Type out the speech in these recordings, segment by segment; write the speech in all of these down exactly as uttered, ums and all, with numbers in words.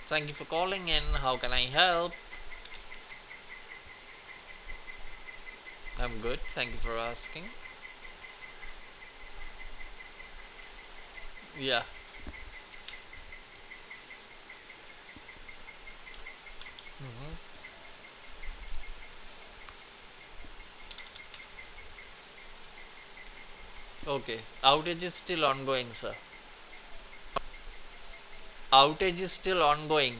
Thank you for calling in. How can I help? I'm good. Thank you for asking. Yeah. hmm Okay. Outage is still ongoing, sir. Outage is still ongoing.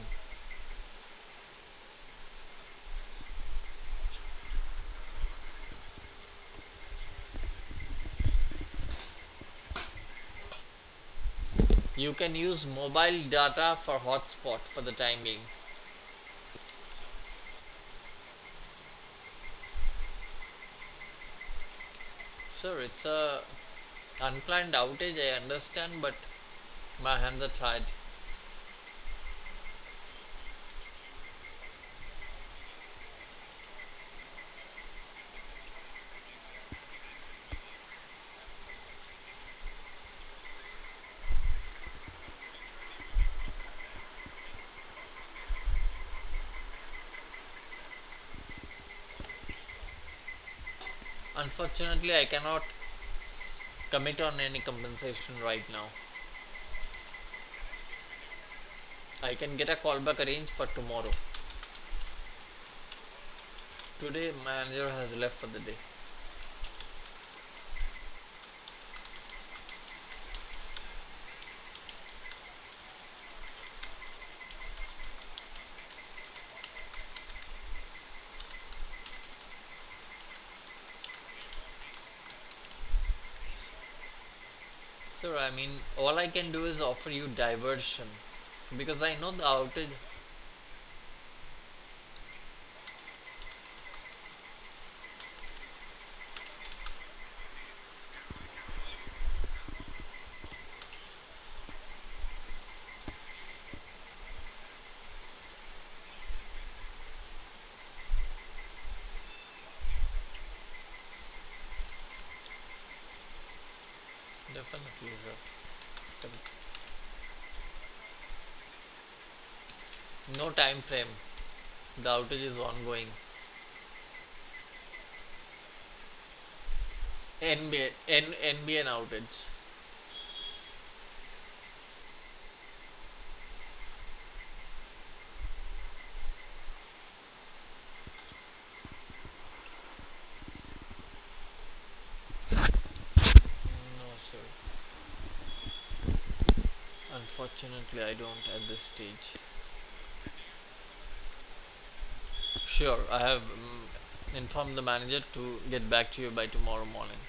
You can use mobile data for hotspot for the time being. Sir, it's a unplanned outage, I understand, but my hands are tied. Unfortunately, I cannot commit on any compensation right now. I can get a callback arranged for tomorrow. Today, manager has left for the day. Sir, I mean, all I can do is offer you diversion because I know the outage. Definitely, sir. No time frame. The outage is ongoing. N B N, N B N outage. No, sir. Unfortunately, I don't at this stage. Sure, I have um, informed the manager to get back to you by tomorrow morning.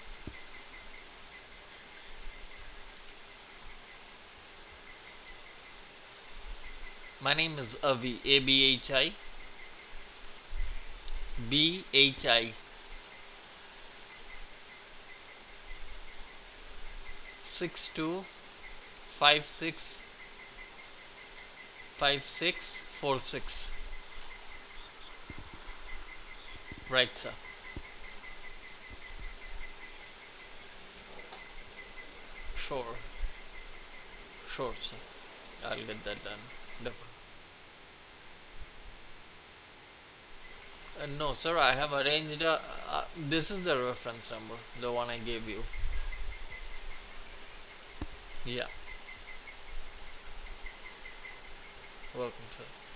My name is Avi, A B H I, B H I, six two five six five six four six. Right, sir. Sure, sure, sir. I'll get that done. Definitely. Uh, no, sir, I have arranged. A, uh, this is the reference number, the one I gave you. Yeah, welcome, sir.